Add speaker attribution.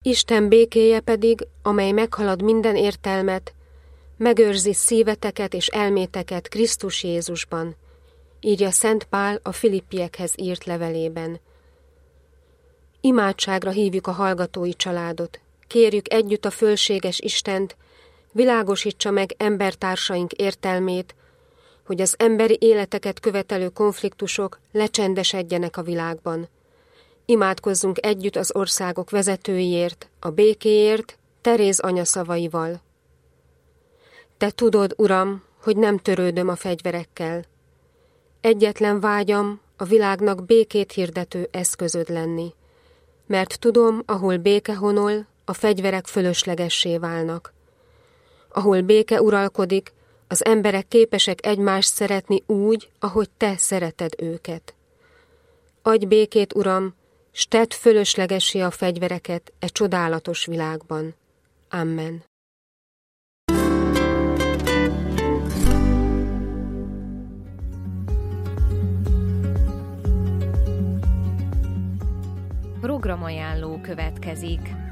Speaker 1: Isten békéje pedig, amely meghalad minden értelmet, megőrzi szíveteket és elméteket Krisztus Jézusban, írja Szent Pál a Filippiekhez írt levelében. Imádságra hívjuk a hallgatói családot, kérjük együtt a fölséges Istent, világosítsa meg embertársaink értelmét, hogy az emberi életeket követelő konfliktusok lecsendesedjenek a világban. Imádkozzunk együtt az országok vezetőiért, a békéért, Teréz anya szavaival. Te tudod, Uram, hogy nem törődöm a fegyverekkel. Egyetlen vágyam a világnak békét hirdető eszközöd lenni, mert tudom, ahol béke honol, a fegyverek fölöslegessé válnak. Ahol béke uralkodik, az emberek képesek egymást szeretni úgy, ahogy te szereted őket. Adj békét, Uram, s tedd fölöslegessé a fegyvereket e csodálatos világban. Amen.
Speaker 2: Programajánló következik.